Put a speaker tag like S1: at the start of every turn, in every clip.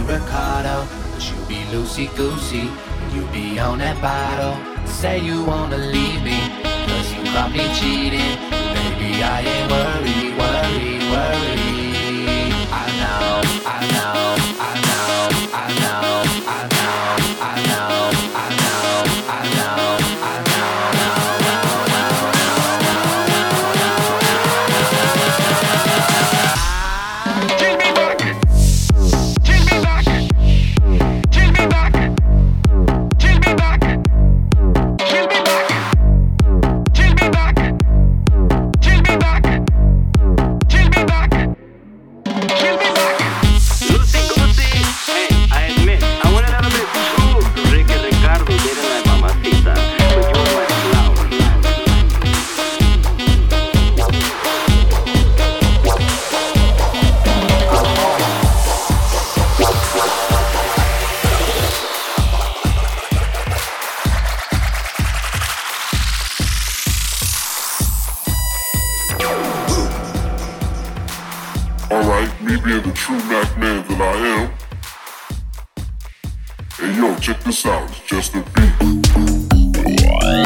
S1: Ricardo, but you be loosey goosey, you be on that bottle. Say you wanna leave me, cause you caught me cheating. Baby, I ain't worried, worried, worried. I know, I know, I know, I know, I know, I know, I know, I know, I know, Take me back, take me back, take me back, take me back, take me back, take me back, take me back, take me back, take me back.
S2: Lucy Goosey, hey, I admit, I wanted a little bit too Ricky Ricardo didn't like Mamacita, but you were my flower.
S3: Alright, me being the true Mac man that I am. Hey yo, check this out, it's just a beat.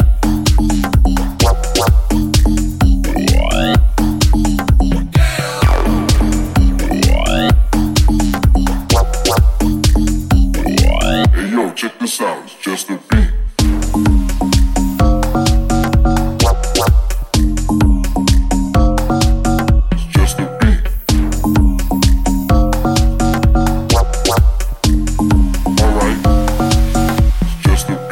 S3: Hey yo, check this out, it's just a beat. It's just a beat. Alright, it's just a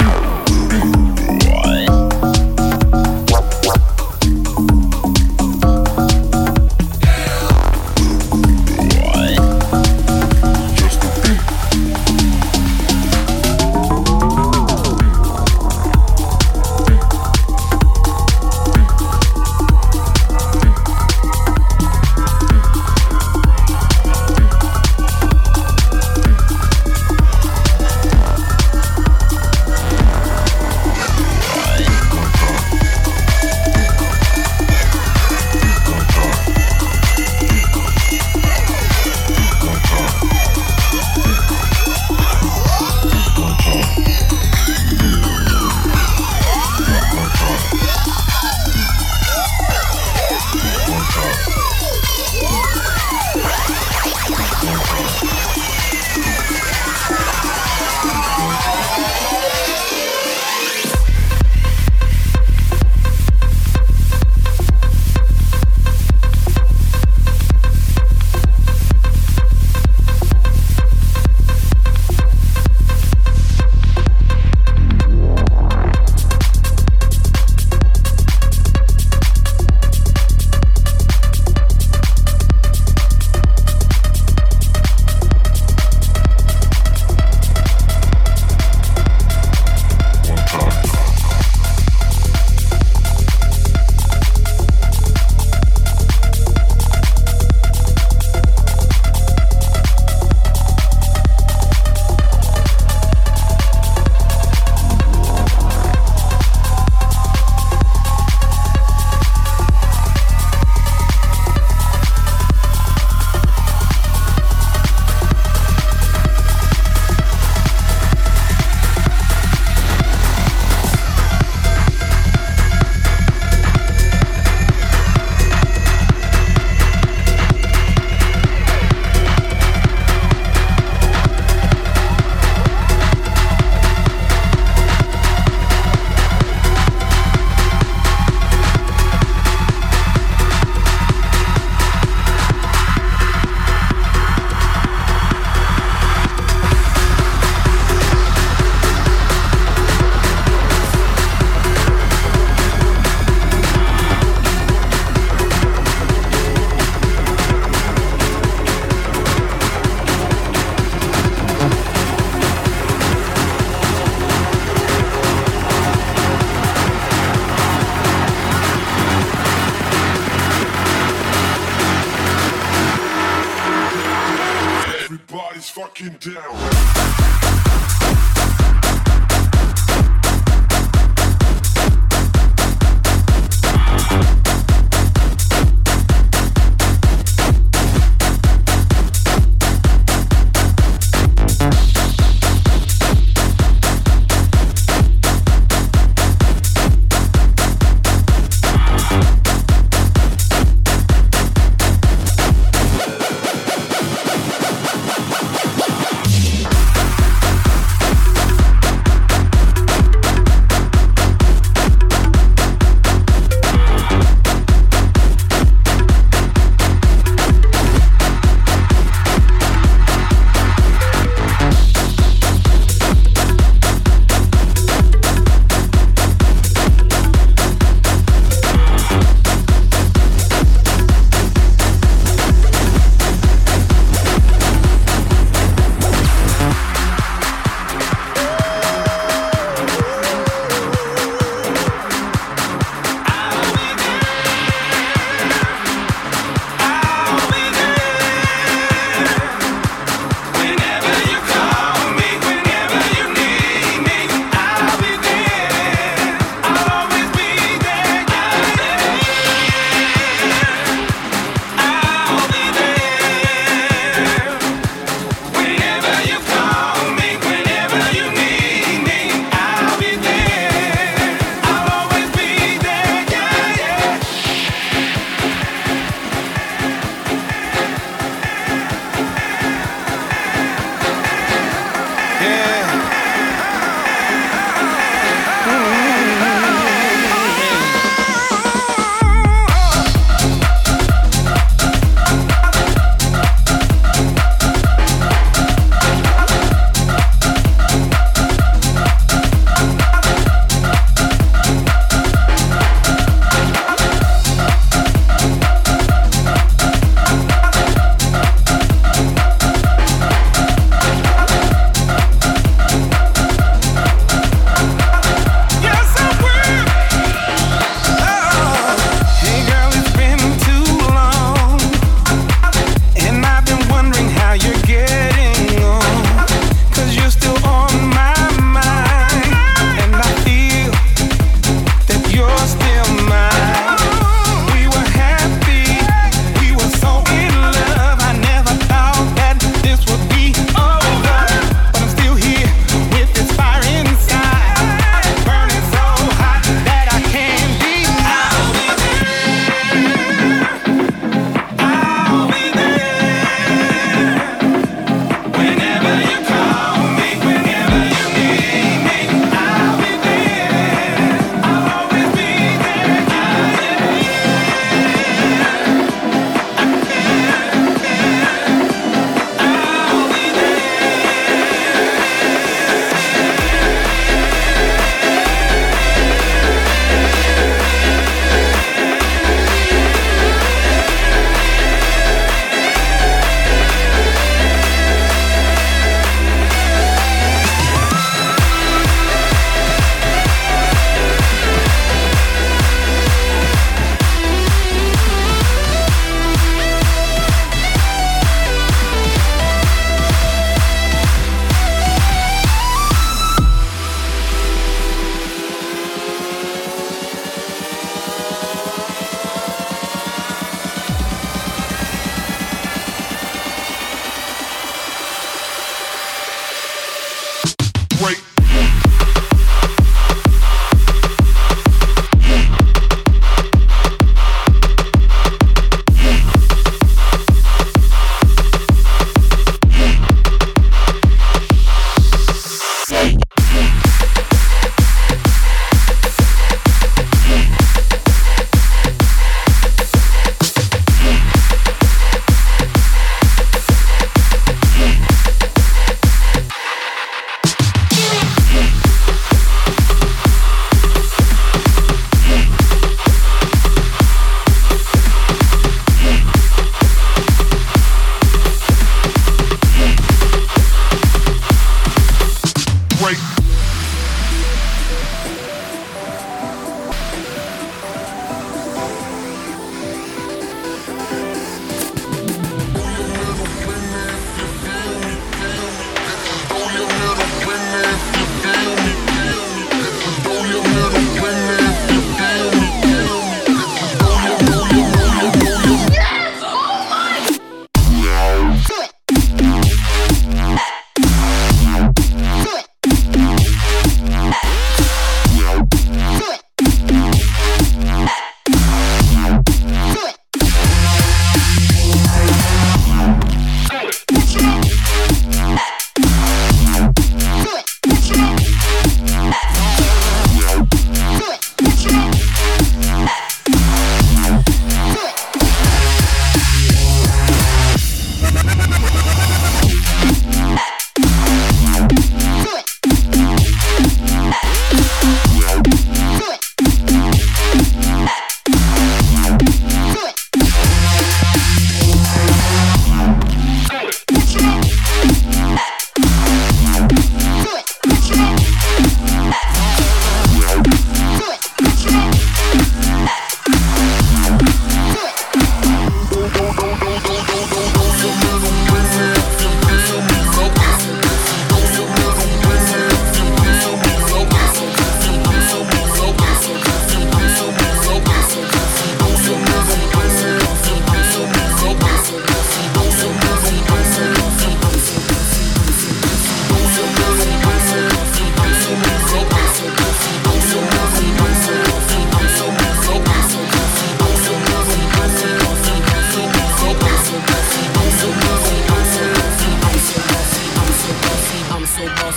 S3: just a beat. fucking down.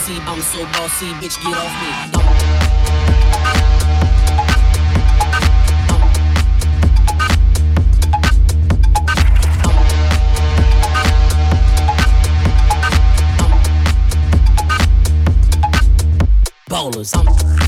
S4: bossy, I'm so bossy, bitch, get off me. Bowlers,